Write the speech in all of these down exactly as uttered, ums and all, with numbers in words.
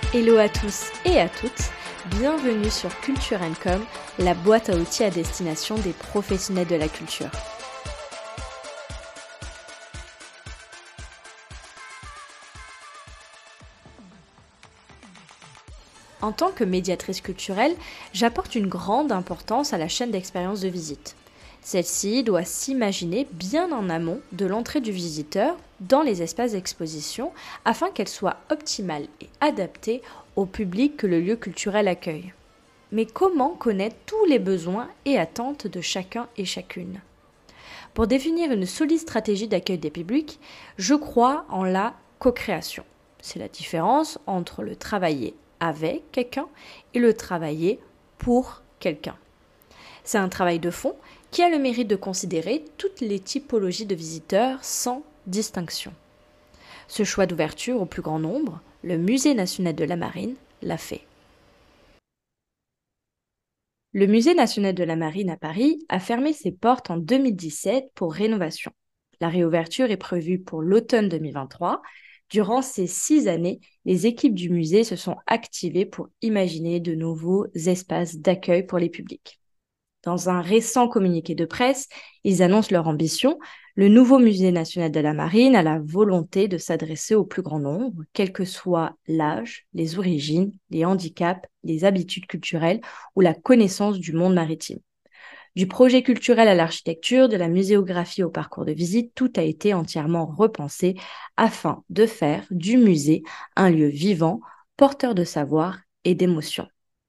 Hello à tous et à toutes, bienvenue sur Culture and Com, la boîte à outils à destination des professionnels de la culture. En tant que médiatrice culturelle, j'apporte une grande importance à la chaîne d'expérience de visite. Celle-ci doit s'imaginer bien en amont de l'entrée du visiteur dans les espaces d'exposition afin qu'elle soit optimale et adaptée au public que le lieu culturel accueille. Mais comment connaître tous les besoins et attentes de chacun et chacune ? Pour définir une solide stratégie d'accueil des publics, je crois en la co-création. C'est la différence entre le travailler avec quelqu'un et le travailler pour quelqu'un. C'est un travail de fond qui a le mérite de considérer toutes les typologies de visiteurs sans distinction. Ce choix d'ouverture au plus grand nombre, le Musée national de la Marine l'a fait. Le Musée national de la Marine à Paris a fermé ses portes en deux mille dix-sept pour rénovation. La réouverture est prévue pour l'automne deux mille vingt-trois. Durant ces six années, les équipes du musée se sont activées pour imaginer de nouveaux espaces d'accueil pour les publics. Dans un récent communiqué de presse, ils annoncent leur ambition. Le nouveau Musée national de la Marine a la volonté de s'adresser au plus grand nombre, quel que soit l'âge, les origines, les handicaps, les habitudes culturelles ou la connaissance du monde maritime. Du projet culturel à l'architecture, de la muséographie au parcours de visite, tout a été entièrement repensé afin de faire du musée un lieu vivant, porteur de savoir et d'émotions.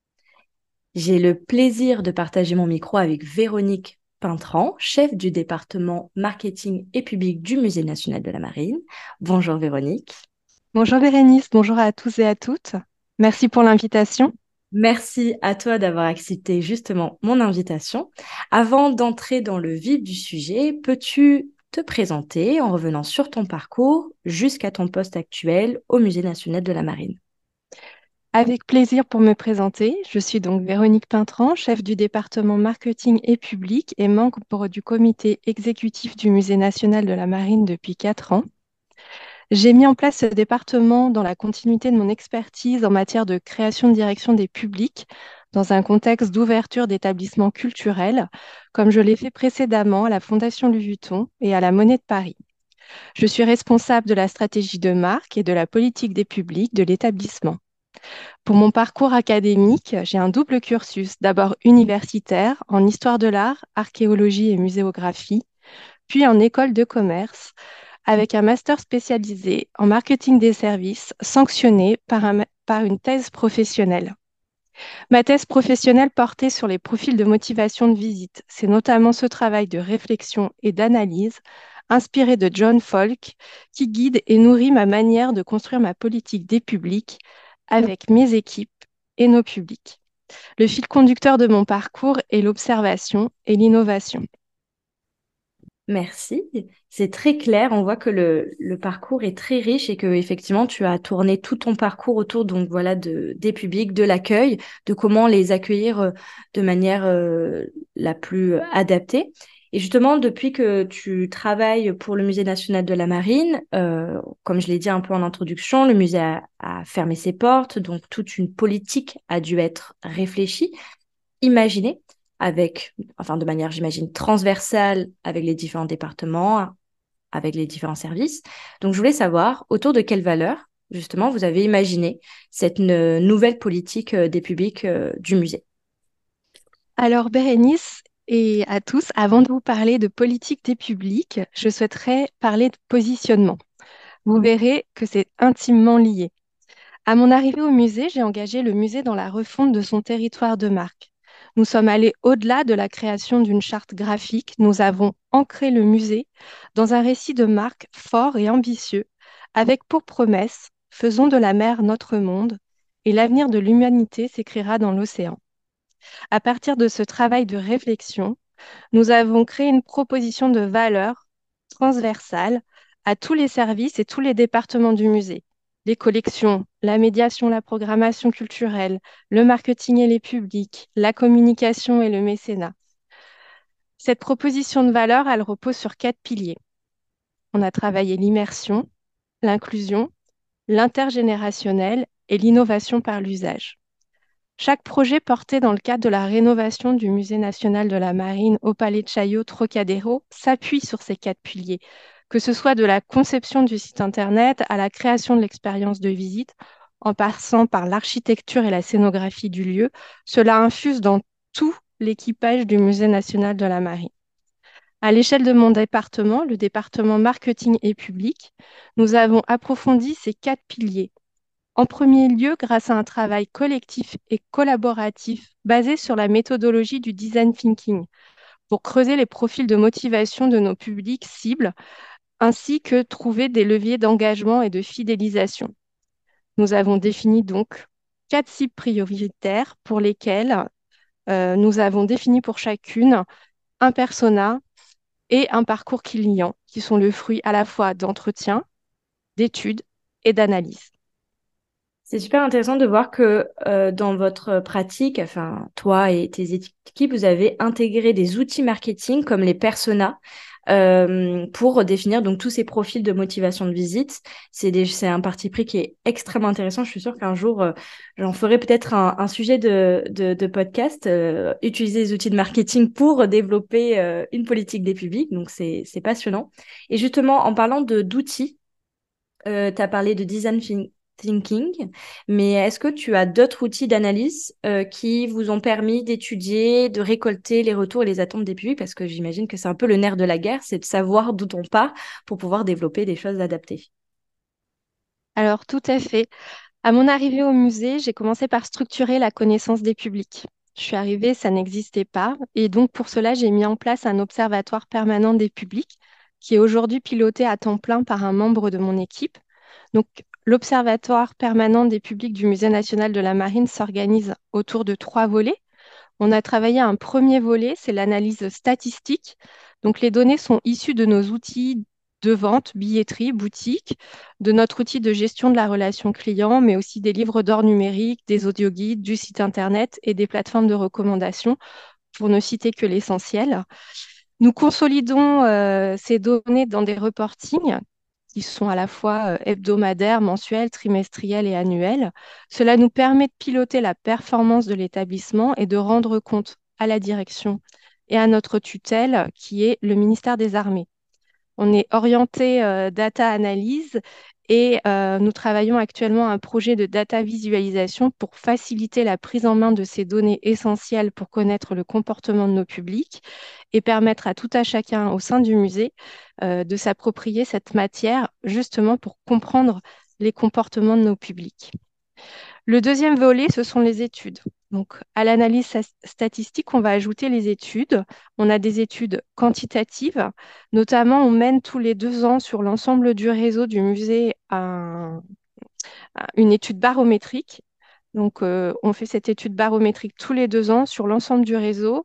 J'ai le plaisir de partager mon micro avec Véronique Pintran, chef du département marketing et public du Musée national de la Marine. Bonjour Véronique. Bonjour Bérénice, bonjour à tous et à toutes. Merci pour l'invitation. Merci à toi d'avoir accepté justement mon invitation. Avant d'entrer dans le vif du sujet, peux-tu te présenter en revenant sur ton parcours jusqu'à ton poste actuel au Musée national de la Marine? Avec plaisir pour me présenter, je suis donc Véronique Pintran, chef du département marketing et public et membre du comité exécutif du Musée national de la Marine depuis quatre ans. J'ai mis en place ce département dans la continuité de mon expertise en matière de création de direction des publics dans un contexte d'ouverture d'établissements culturels, comme je l'ai fait précédemment à la Fondation Louis Vuitton et à la Monnaie de Paris. Je suis responsable de la stratégie de marque et de la politique des publics de l'établissement. Pour mon parcours académique, j'ai un double cursus, d'abord universitaire en histoire de l'art, archéologie et muséographie, puis en école de commerce, avec un master spécialisé en marketing des services, sanctionné par, un- par une thèse professionnelle. Ma thèse professionnelle portait sur les profils de motivation de visite. C'est notamment ce travail de réflexion et d'analyse, inspiré de John Falk, qui guide et nourrit ma manière de construire ma politique des publics avec mes équipes et nos publics. Le fil conducteur de mon parcours est l'observation et l'innovation. Merci, c'est très clair. On voit que le, le parcours est très riche et que effectivement tu as tourné tout ton parcours autour donc voilà de des publics, de l'accueil, de comment les accueillir euh, de manière euh, la plus adaptée. Et justement, depuis que tu travailles pour le Musée national de la Marine, euh, comme je l'ai dit un peu en introduction, le musée a, a fermé ses portes, donc toute une politique a dû être réfléchie, imaginée avec, enfin de manière, j'imagine, transversale avec les différents départements, avec les différents services. Donc, je voulais savoir autour de quelles valeurs, justement, vous avez imaginé cette ne- nouvelle politique euh, des publics euh, du musée. Alors, Bérénice et à tous, avant de vous parler de politique des publics, je souhaiterais parler de positionnement. Vous verrez que c'est intimement lié. À mon arrivée au musée, j'ai engagé le musée dans la refonte de son territoire de marque. Nous sommes allés au-delà de la création d'une charte graphique. Nous avons ancré le musée dans un récit de marque fort et ambitieux, avec pour promesse, faisons de la mer notre monde, et l'avenir de l'humanité s'écrira dans l'océan. À partir de ce travail de réflexion, nous avons créé une proposition de valeur transversale à tous les services et tous les départements du musée. Les collections, la médiation, la programmation culturelle, le marketing et les publics, la communication et le mécénat. Cette proposition de valeur, elle repose sur quatre piliers. On a travaillé l'immersion, l'inclusion, l'intergénérationnel et l'innovation par l'usage. Chaque projet porté dans le cadre de la rénovation du Musée national de la Marine au Palais de Chaillot Trocadéro s'appuie sur ces quatre piliers, que ce soit de la conception du site Internet à la création de l'expérience de visite, en passant par l'architecture et la scénographie du lieu. Cela infuse dans tout l'équipage du Musée national de la Marine. À l'échelle de mon département, le département marketing et public, nous avons approfondi ces quatre piliers. En premier lieu, grâce à un travail collectif et collaboratif basé sur la méthodologie du design thinking pour creuser les profils de motivation de nos publics cibles ainsi que trouver des leviers d'engagement et de fidélisation. Nous avons défini donc quatre cibles prioritaires pour lesquelles euh, nous avons défini pour chacune un persona et un parcours client qui sont le fruit à la fois d'entretien, d'études et d'analyse. C'est super intéressant de voir que euh, dans votre pratique, enfin toi et tes équipes, vous avez intégré des outils marketing comme les personas euh, pour définir donc tous ces profils de motivation de visite. C'est des, c'est un parti pris qui est extrêmement intéressant. Je suis sûre qu'un jour, euh, j'en ferai peut-être un, un sujet de, de, de podcast, euh, utiliser les outils de marketing pour développer euh, une politique des publics. Donc c'est, c'est passionnant. Et justement, en parlant de d'outils, euh, tu as parlé de design thin- thinking, mais est-ce que tu as d'autres outils d'analyse euh, qui vous ont permis d'étudier, de récolter les retours et les attentes des publics? Parce que j'imagine que c'est un peu le nerf de la guerre, c'est de savoir d'où on part pour pouvoir développer des choses adaptées. Alors, tout à fait. À mon arrivée au musée, j'ai commencé par structurer la connaissance des publics. Je suis arrivée, ça n'existait pas. Et donc, pour cela, j'ai mis en place un observatoire permanent des publics qui est aujourd'hui piloté à temps plein par un membre de mon équipe. Donc, l'observatoire permanent des publics du Musée national de la Marine s'organise autour de trois volets. On a travaillé un premier volet, c'est l'analyse statistique. Donc, les données sont issues de nos outils de vente, billetterie, boutique, de notre outil de gestion de la relation client, mais aussi des livres d'or numériques, des audioguides, du site internet et des plateformes de recommandation, pour ne citer que l'essentiel. Nous consolidons euh, ces données dans des reportings qui sont à la fois euh, hebdomadaires, mensuels, trimestriels et annuels. Cela nous permet de piloter la performance de l'établissement et de rendre compte à la direction et à notre tutelle, qui est le ministère des Armées. On est orienté euh, data analyse et euh, nous travaillons actuellement à un projet de data visualisation pour faciliter la prise en main de ces données essentielles pour connaître le comportement de nos publics et permettre à tout à chacun au sein du musée euh, de s'approprier cette matière justement pour comprendre les comportements de nos publics. Le deuxième volet, ce sont les études. Donc, à l'analyse sas- statistique, on va ajouter les études. On a des études quantitatives. Notamment, on mène tous les deux ans sur l'ensemble du réseau du musée un- un- une étude barométrique. Donc, euh, on fait cette étude barométrique tous les deux ans sur l'ensemble du réseau.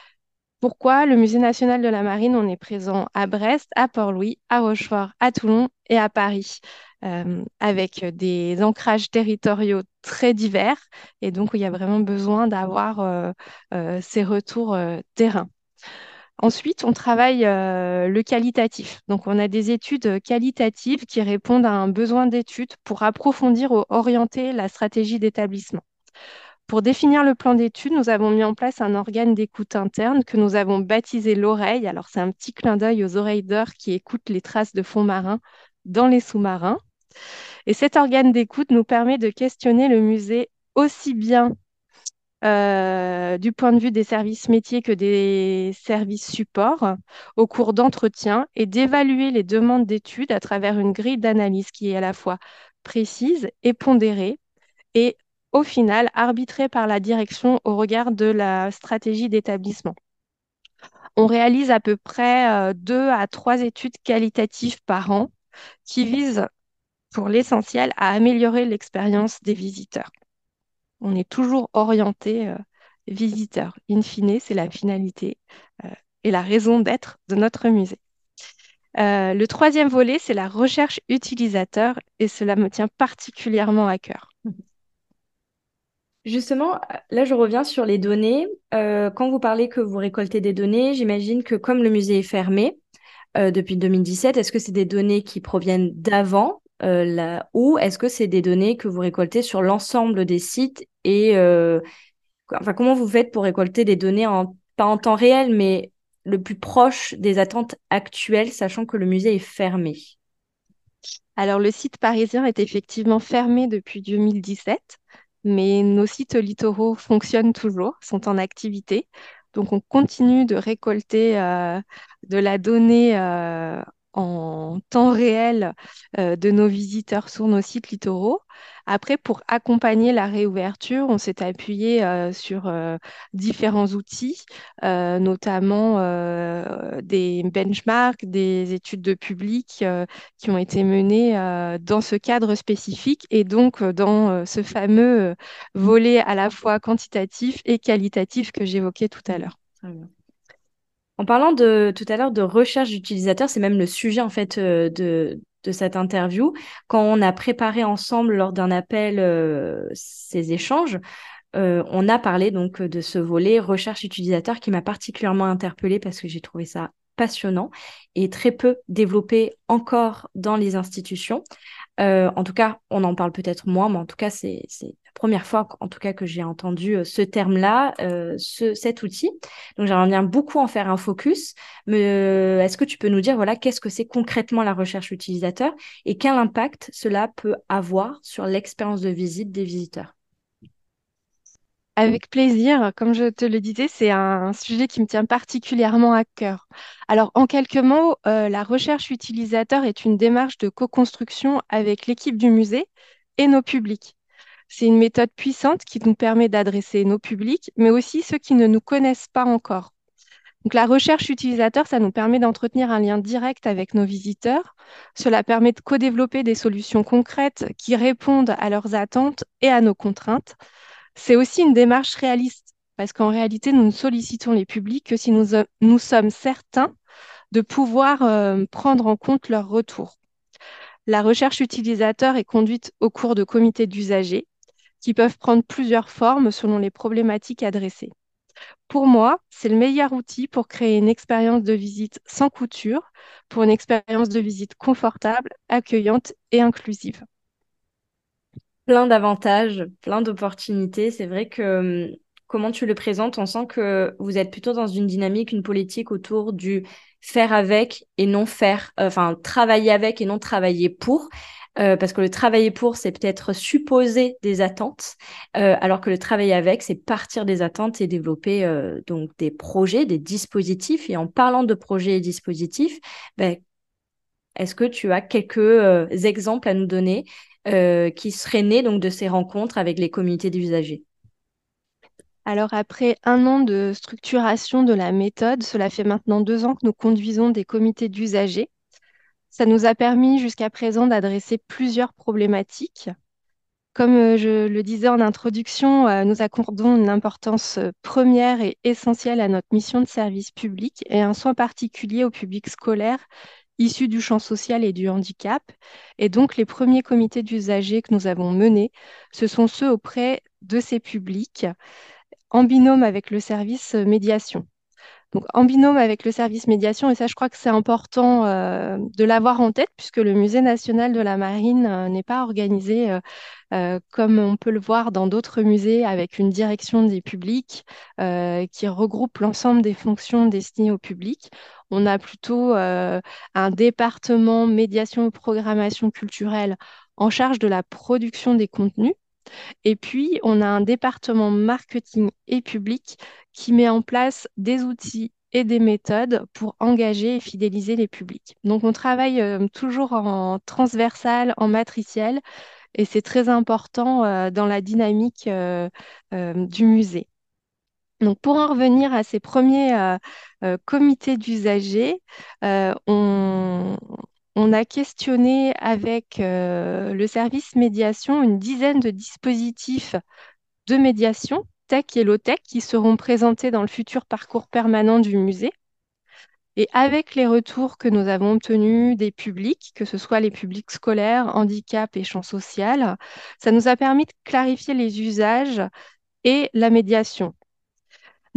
Pourquoi le Musée national de la Marine, on est présent à Brest, à Port-Louis, à Rochefort, à Toulon et à Paris, euh, avec des ancrages territoriaux très divers. Et donc, il y a vraiment besoin d'avoir euh, euh, ces retours euh, terrain. Ensuite, on travaille euh, le qualitatif. Donc, on a des études qualitatives qui répondent à un besoin d'études pour approfondir ou orienter la stratégie d'établissement. Pour définir le plan d'études, nous avons mis en place un organe d'écoute interne que nous avons baptisé l'oreille. Alors, c'est un petit clin d'œil aux oreilles d'or qui écoutent les traces de fonds marins dans les sous-marins. Et cet organe d'écoute nous permet de questionner le musée aussi bien euh, du point de vue des services métiers que des services supports au cours d'entretien et d'évaluer les demandes d'études à travers une grille d'analyse qui est à la fois précise et pondérée et au final arbitrée par la direction au regard de la stratégie d'établissement. On réalise à peu près euh, deux à trois études qualitatives par an qui visent pour l'essentiel à améliorer l'expérience des visiteurs. On est toujours orienté euh, visiteur. In fine, c'est la finalité euh, et la raison d'être de notre musée. Euh, le troisième volet, c'est la recherche utilisateur et cela me tient particulièrement à cœur. Justement, là, je reviens sur les données. Euh, quand vous parlez que vous récoltez des données, j'imagine que comme le musée est fermé euh, depuis deux mille dix-sept, est-ce que c'est des données qui proviennent d'avant euh, là, ou est-ce que c'est des données que vous récoltez sur l'ensemble des sites et euh, enfin, comment vous faites pour récolter des données en, pas en temps réel, mais le plus proche des attentes actuelles, sachant que le musée est fermé? Alors, le site parisien est effectivement fermé depuis deux mille dix-sept, mais nos sites littoraux fonctionnent toujours, sont en activité. Donc, on continue de récolter euh, de la donnée euh, en temps réel euh, de nos visiteurs sur nos sites littoraux. Après, pour accompagner la réouverture, on s'est appuyé euh, sur euh, différents outils, euh, notamment euh, des benchmarks, des études de public euh, qui ont été menées euh, dans ce cadre spécifique et donc euh, dans euh, ce fameux euh, volet à la fois quantitatif et qualitatif que j'évoquais tout à Mhm. l'heure. Très bien. En parlant de tout à l'heure de recherche d'utilisateurs, c'est même le sujet en fait euh, de, de cette interview. Quand on a préparé ensemble lors d'un appel euh, ces échanges, euh, on a parlé donc de ce volet recherche utilisateur qui m'a particulièrement interpellée parce que j'ai trouvé ça passionnant et très peu développé encore dans les institutions. Euh, en tout cas, on en parle peut-être moins, mais en tout cas, c'est c'est la première fois en tout cas que j'ai entendu euh, ce terme-là, euh, ce, cet outil. Donc, j'aimerais bien beaucoup en faire un focus. Mais euh, est-ce que tu peux nous dire, voilà, qu'est-ce que c'est concrètement la recherche utilisateur et quel impact cela peut avoir sur l'expérience de visite des visiteurs? Avec plaisir, comme je te le disais, c'est un sujet qui me tient particulièrement à cœur. Alors, en quelques mots, euh, la recherche utilisateur est une démarche de co-construction avec l'équipe du musée et nos publics. C'est une méthode puissante qui nous permet d'adresser nos publics, mais aussi ceux qui ne nous connaissent pas encore. Donc, la recherche utilisateur, ça nous permet d'entretenir un lien direct avec nos visiteurs. Cela permet de co-développer des solutions concrètes qui répondent à leurs attentes et à nos contraintes. C'est aussi une démarche réaliste, parce qu'en réalité, nous ne sollicitons les publics que si nous, nous sommes certains de pouvoir euh, prendre en compte leur retour. La recherche utilisateur est conduite au cours de comités d'usagers qui peuvent prendre plusieurs formes selon les problématiques adressées. Pour moi, c'est le meilleur outil pour créer une expérience de visite sans couture, pour une expérience de visite confortable, accueillante et inclusive. Plein d'avantages, plein d'opportunités. C'est vrai que hum, comment tu le présentes, on sent que vous êtes plutôt dans une dynamique, une politique autour du faire avec et non faire, euh, enfin travailler avec et non travailler pour. Euh, parce que le travailler pour, c'est peut-être supposer des attentes, euh, alors que le travailler avec, c'est partir des attentes et développer euh, donc des projets, des dispositifs. Et en parlant de projets et dispositifs, ben, est-ce que tu as quelques euh, exemples à nous donner euh, qui seraient nés donc de ces rencontres avec les communautés d'usagers? Alors après un an de structuration de la méthode, cela fait maintenant deux ans que nous conduisons des comités d'usagers. Ça nous a permis jusqu'à présent d'adresser plusieurs problématiques. Comme euh, je le disais en introduction, euh, nous accordons une importance euh, première et essentielle à notre mission de service public et un soin particulier au public scolaire issu du champ social et du handicap. Et donc, les premiers comités d'usagers que nous avons menés, ce sont ceux auprès de ces publics en binôme avec le service euh, médiation. Donc, en binôme avec le service médiation, et ça, je crois que c'est important euh, de l'avoir en tête, puisque le Musée national de la marine euh, n'est pas organisé euh, euh, comme on peut le voir dans d'autres musées, avec une direction des publics euh, qui regroupe l'ensemble des fonctions destinées au public. On a plutôt euh, un département médiation et programmation culturelle en charge de la production des contenus. Et puis, on a un département marketing et public qui met en place des outils et des méthodes pour engager et fidéliser les publics. Donc, on travaille euh, toujours en transversal, en matriciel, et c'est très important euh, dans la dynamique euh, euh, du musée. Donc, pour en revenir à ces premiers euh, euh, comités d'usagers, euh, on, on a questionné avec euh, le service médiation une dizaine de dispositifs de médiation, tech et low-tech, qui seront présentés dans le futur parcours permanent du musée. Et avec les retours que nous avons obtenus des publics, que ce soit les publics scolaires, handicap et champs social, ça nous a permis de clarifier les usages et la médiation.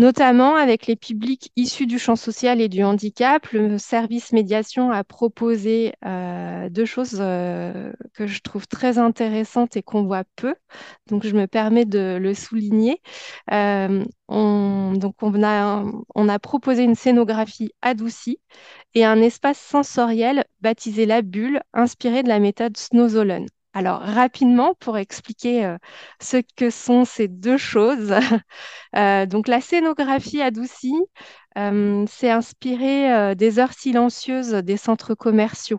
notamment avec les publics issus du champ social et du handicap. Le service médiation a proposé euh, deux choses euh, que je trouve très intéressantes et qu'on voit peu. Donc, je me permets de le souligner. Euh, on, donc, on a, on a proposé une scénographie adoucie et un espace sensoriel baptisé La Bulle, inspiré de la méthode Snowzollen. Alors, rapidement, pour expliquer euh, ce que sont ces deux choses, euh, donc la scénographie adoucie, euh, c'est inspiré euh, des heures silencieuses des centres commerciaux.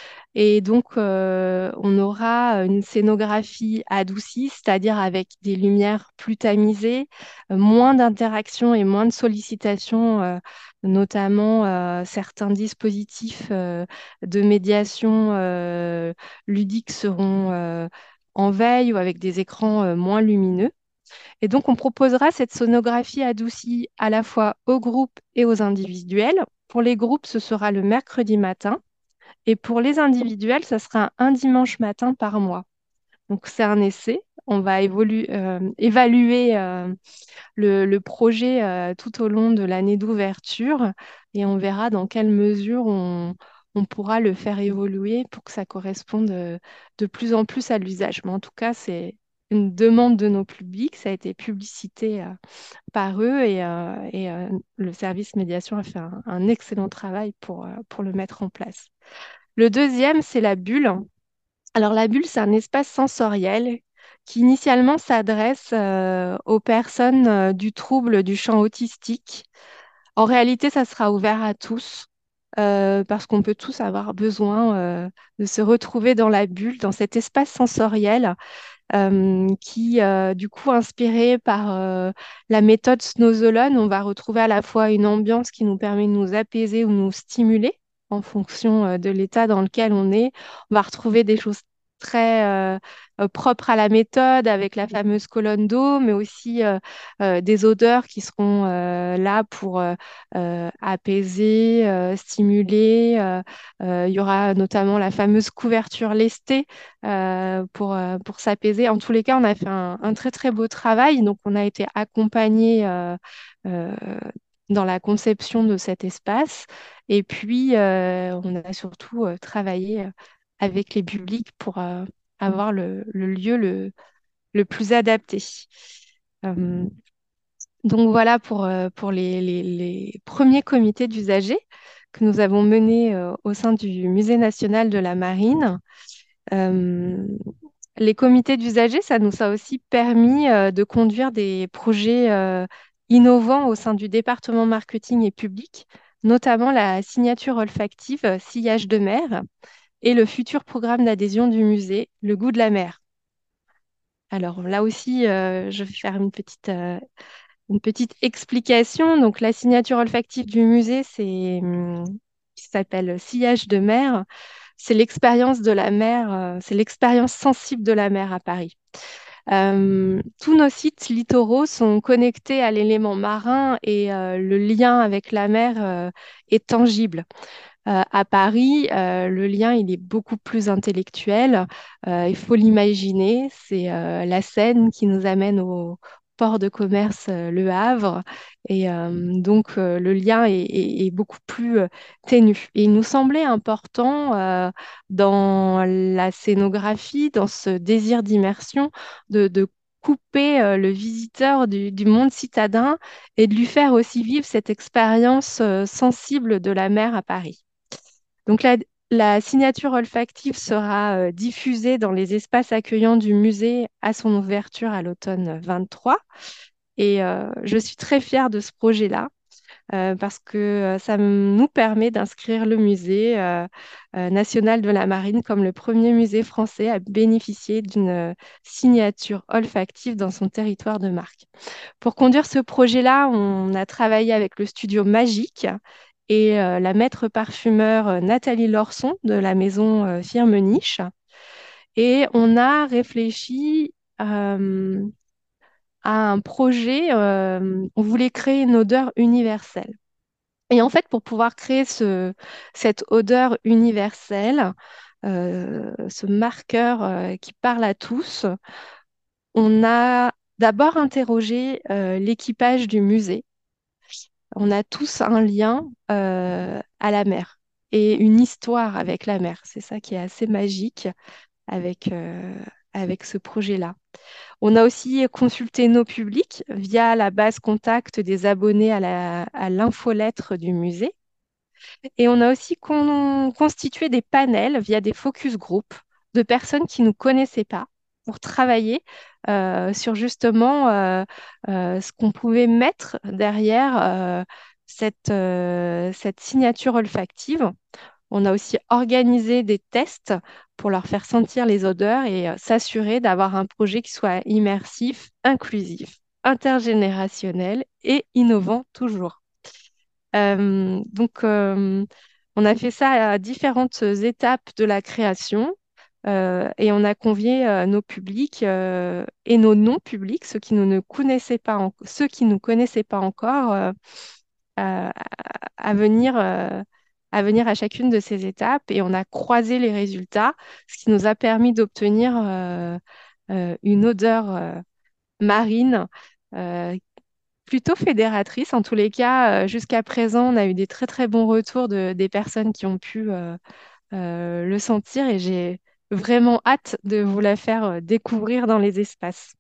Et donc, euh, on aura une scénographie adoucie, c'est-à-dire avec des lumières plus tamisées, euh, moins d'interactions et moins de sollicitations, euh, notamment euh, certains dispositifs euh, de médiation euh, ludique seront euh, en veille ou avec des écrans euh, moins lumineux. Et donc, on proposera cette sonographie adoucie à la fois aux groupes et aux individuels. Pour les groupes, ce sera le mercredi matin. Et pour les individuels, ça sera un dimanche matin par mois. Donc, c'est un essai. On va évolu- euh, évaluer euh, le, le projet euh, tout au long de l'année d'ouverture et on verra dans quelle mesure on, on pourra le faire évoluer pour que ça corresponde euh, de plus en plus à l'usage. Mais en tout cas, c'est une demande de nos publics. Ça a été publicité euh, par eux et, euh, et, euh, le service médiation a fait un, un excellent travail pour, euh, pour le mettre en place. Le deuxième, c'est la bulle. Alors la bulle, c'est un espace sensoriel qui initialement s'adresse euh, aux personnes euh, du trouble du champ autistique. En réalité, ça sera ouvert à tous euh, parce qu'on peut tous avoir besoin euh, de se retrouver dans la bulle, dans cet espace sensoriel euh, qui, euh, du coup, inspiré par euh, la méthode Snowzollen, on va retrouver à la fois une ambiance qui nous permet de nous apaiser ou nous stimuler en fonction euh, de l'état dans lequel on est. On va retrouver des choses très euh, euh, propres à la méthode avec la fameuse colonne d'eau, mais aussi euh, euh, des odeurs qui seront euh, là pour euh, euh, apaiser, euh, stimuler. Euh, euh, il y aura notamment la fameuse couverture lestée euh, pour, euh, pour s'apaiser. En tous les cas, on a fait un, un très très beau travail. Donc, on a été accompagné euh, euh, dans la conception de cet espace. Et puis, euh, on a surtout euh, travaillé euh, avec les publics pour euh, avoir le, le lieu le, le plus adapté. Euh, donc voilà pour, euh, pour les, les- les premiers comités d'usagers que nous avons menés euh, au sein du Musée national de la Marine. Euh, les comités d'usagers, ça nous a aussi permis euh, de conduire des projets euh, innovants au sein du département marketing et public, notamment la signature olfactive euh, Sillage de mer et le futur programme d'adhésion du musée, Le goût de la mer. Alors là aussi, euh, je vais faire une petite, euh, une petite explication. Donc la signature olfactive du musée, c'est, hum, qui s'appelle Sillage de mer. C'est l'expérience de la mer, euh, c'est l'expérience sensible de la mer à Paris. Euh, tous nos sites littoraux sont connectés à l'élément marin et euh, le lien avec la mer euh, est tangible. Euh, à Paris, euh, le lien il est beaucoup plus intellectuel. Euh, il faut l'imaginer. C'est euh, la Seine qui nous amène au port de commerce euh, Le Havre. Et euh, donc euh, le lien est, est- est beaucoup plus euh, ténu. Et il nous semblait important euh, dans la scénographie, dans ce désir d'immersion, de, de couper euh, le visiteur du, du monde citadin et de lui faire aussi vivre cette expérience euh, sensible de la mer à Paris. Donc la, la signature olfactive sera euh, diffusée dans les espaces accueillants du musée à son ouverture à l'automne vingt-trois. Et euh, je suis très fière de ce projet-là euh, parce que euh, ça m- nous permet d'inscrire le musée euh, euh, national de la marine comme le premier musée français à bénéficier d'une euh, signature olfactive dans son territoire de marque. Pour conduire ce projet-là, on a travaillé avec le studio Magique et euh, la maître parfumeur euh, Nathalie Lorson de la maison euh, Firme Niche. Et on a réfléchi euh, à un projet, euh, on voulait créer une odeur universelle. Et en fait, pour pouvoir créer ce, cette odeur universelle, euh, ce marqueur euh, qui parle à tous, on a d'abord interrogé euh, l'équipage du musée on a tous un lien euh, à la mer et une histoire avec la mer. C'est ça qui est assez magique avec, euh, avec ce projet-là. On a aussi consulté nos publics via la base contact des abonnés à la, à l'infolettre du musée. Et on a aussi con- constitué des panels via des focus group de personnes qui ne nous connaissaient pas pour travailler euh, sur justement euh, euh, ce qu'on pouvait mettre derrière euh, cette, euh, cette signature olfactive. On a aussi organisé des tests pour leur faire sentir les odeurs et euh, s'assurer d'avoir un projet qui soit immersif, inclusif, intergénérationnel et innovant toujours. Euh, donc, euh, on a fait ça à différentes étapes de la création euh, et on a convié euh, nos publics euh, et nos non-publics, ceux qui nous ne connaissaient pas, en- ceux qui nous connaissaient pas encore, euh, à, à venir, euh, à venir à chacune de ces étapes et on a croisé les résultats, ce qui nous a permis d'obtenir euh, euh, une odeur euh, marine euh, plutôt fédératrice. En tous les cas, euh, jusqu'à présent, on a eu des très très bons retours de, des personnes qui ont pu euh, euh, le sentir et j'ai vraiment hâte de vous la faire euh, découvrir dans les espaces.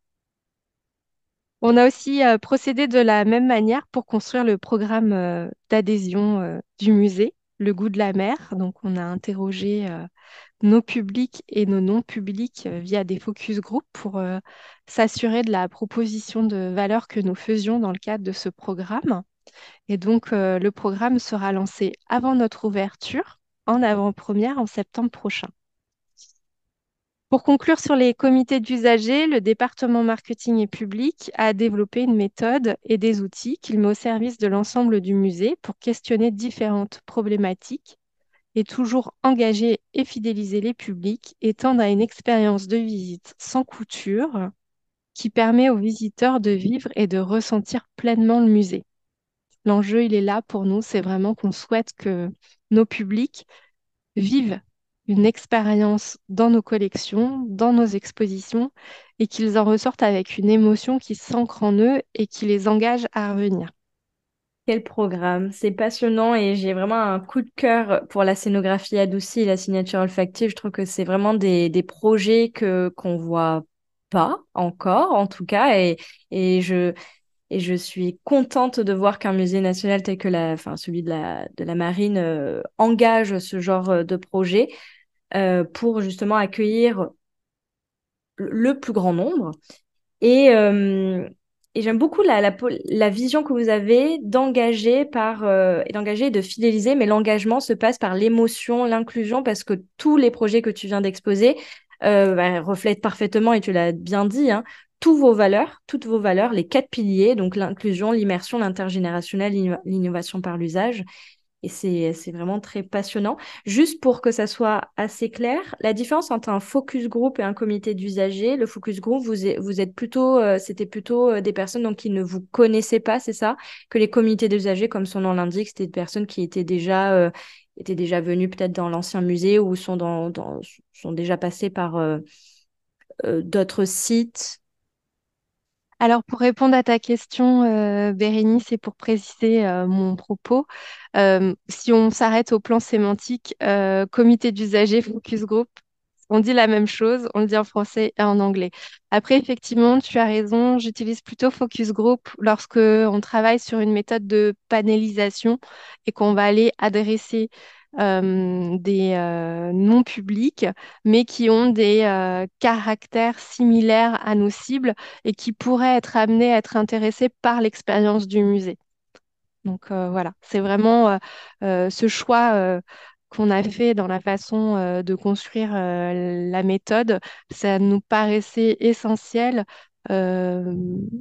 On a aussi euh, procédé de la même manière pour construire le programme euh, d'adhésion euh, du musée, Le goût de la mer. Donc, on a interrogé euh, nos publics et nos non-publics euh, via des focus group pour euh, s'assurer de la proposition de valeur que nous faisions dans le cadre de ce programme. Et donc, euh, le programme sera lancé avant notre ouverture, en avant-première en septembre prochain. Pour conclure sur les comités d'usagers, le département marketing et public a développé une méthode et des outils qu'il met au service de l'ensemble du musée pour questionner différentes problématiques et toujours engager et fidéliser les publics et tendre à une expérience de visite sans couture qui permet aux visiteurs de vivre et de ressentir pleinement le musée. L'enjeu, il est là pour nous, c'est vraiment qu'on souhaite que nos publics vivent une expérience dans nos collections, dans nos expositions, et qu'ils en ressortent avec une émotion qui s'ancre en eux et qui les engage à revenir. Quel programme, c'est passionnant et j'ai vraiment un coup de cœur pour la scénographie adoucie et la signature olfactive. Je trouve que c'est vraiment des, des projets que qu'on voit pas encore, en tout cas, et, et je, et je suis contente de voir qu'un musée national tel que la, enfin, celui de la, de la Marine euh, engage ce genre euh, de projet euh, pour justement accueillir le plus grand nombre. Et, euh, et j'aime beaucoup la, la, po- la vision que vous avez d'engager par euh, et d'engager et de fidéliser, mais l'engagement se passe par l'émotion, l'inclusion, parce que tous les projets que tu viens d'exposer euh, bah, reflètent parfaitement, et tu l'as bien dit, hein, tous vos valeurs, toutes vos valeurs, les quatre piliers, donc l'inclusion, l'immersion, l'intergénérationnel, l'inno- l'innovation par l'usage. Et c'est, c'est vraiment très passionnant. Juste pour que ça soit assez clair, la différence entre un focus group et un comité d'usagers, le focus group, vous êtes, vous êtes plutôt, euh, c'était plutôt euh, des personnes donc, qui ne vous connaissaient pas, c'est ça? Que les comités d'usagers, comme son nom l'indique, c'était des personnes qui étaient déjà, euh, étaient déjà venues peut-être dans l'ancien musée ou sont, dans, dans- sont déjà passées par euh, euh, d'autres sites. Alors, pour répondre à ta question, euh, Bérénice, et pour préciser euh, mon propos, euh, si on s'arrête au plan sémantique, euh, comité d'usagers, focus group, on dit la même chose, on le dit en français et en anglais. Après, effectivement, tu as raison, j'utilise plutôt focus group lorsque on travaille sur une méthode de panélisation et qu'on va aller adresser euh, des euh, non publics, mais qui ont des euh, caractères similaires à nos cibles et qui pourraient être amenés à être intéressés par l'expérience du musée. Donc euh, voilà, c'est vraiment euh, euh, ce choix euh, qu'on a fait dans la façon euh, de construire euh, la méthode. Ça nous paraissait essentiel euh,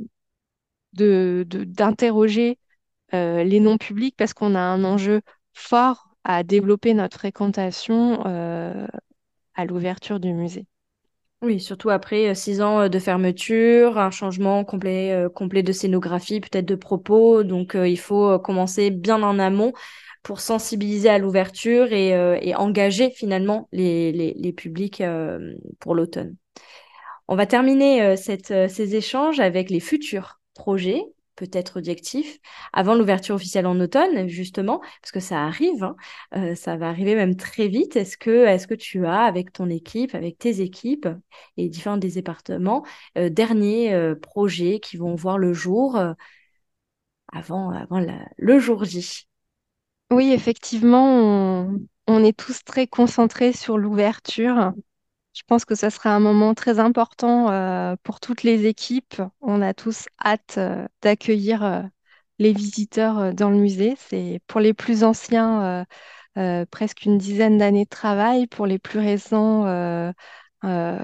de, de- d'interroger euh, les non-publics parce qu'on a un enjeu fort à développer notre fréquentation euh, à l'ouverture du musée. Oui, surtout après euh, six ans euh, de fermeture, un changement complet, euh, complet de scénographie, peut-être de propos. Donc, euh, il faut euh, commencer bien en amont pour sensibiliser à l'ouverture et, euh, et engager finalement les, les, les publics euh, pour l'automne. On va terminer euh, cette, euh, ces échanges avec les futurs projets. peut-être objectifs avant l'ouverture officielle en automne, justement, parce que ça arrive, hein, euh, ça va arriver même très vite. Est-ce que, est-ce que tu as, avec ton équipe, avec tes équipes et différents des départements, euh, derniers euh, projets qui vont voir le jour euh, avant, avant la- le jour J? Oui, effectivement, on, on est tous très concentrés sur l'ouverture. Je pense que ce sera un moment très important euh, pour toutes les équipes. On a tous hâte euh, d'accueillir euh, les visiteurs euh, dans le musée. C'est pour les plus anciens, euh, euh, presque une dizaine d'années de travail. Pour les plus récents, euh, euh,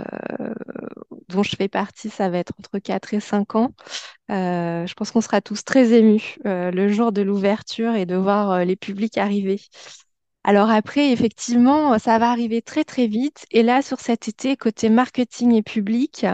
dont je fais partie, ça va être entre quatre et cinq ans. Euh, je pense qu'on sera tous très émus euh, le jour de l'ouverture et de voir euh, les publics arriver. Alors après, effectivement, ça va arriver très très vite. Et là, sur cet été, côté marketing et public,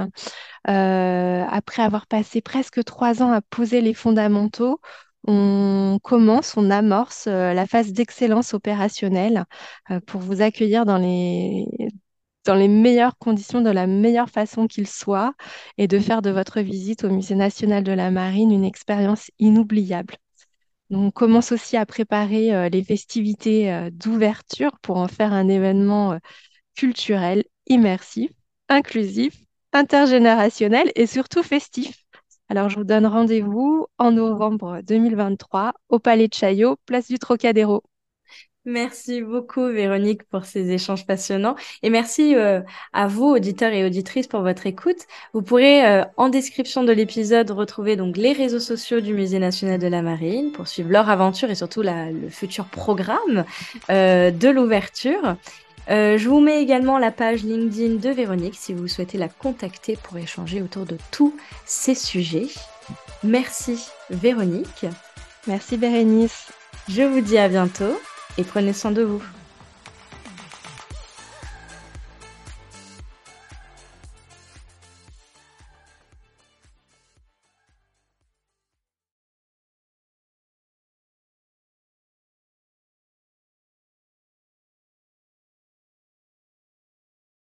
euh, après avoir passé presque trois ans à poser les fondamentaux, on commence, on amorce euh, la phase d'excellence opérationnelle euh, pour vous accueillir dans les, dans les meilleures conditions, de la meilleure façon qu'il soit, et de faire de votre visite au Musée national de la Marine une expérience inoubliable. Donc, on commence aussi à préparer euh, les festivités euh, d'ouverture pour en faire un événement euh, culturel, immersif, inclusif, intergénérationnel et surtout festif. Alors, je vous donne rendez-vous en novembre deux mille vingt-trois au Palais de Chaillot, place du Trocadéro. Merci beaucoup, Véronique, pour ces échanges passionnants. Et merci euh, à vous, auditeurs et auditrices, pour votre écoute. Vous pourrez, euh, en description de l'épisode, retrouver donc les réseaux sociaux du Musée national de la Marine pour suivre leur aventure et surtout la- le futur programme euh, de l'ouverture. Euh, je vous mets également la page LinkedIn de Véronique si vous souhaitez la contacter pour échanger autour de tous ces sujets. Merci, Véronique. Merci Bérénice. Je vous dis à bientôt et prenez soin de vous.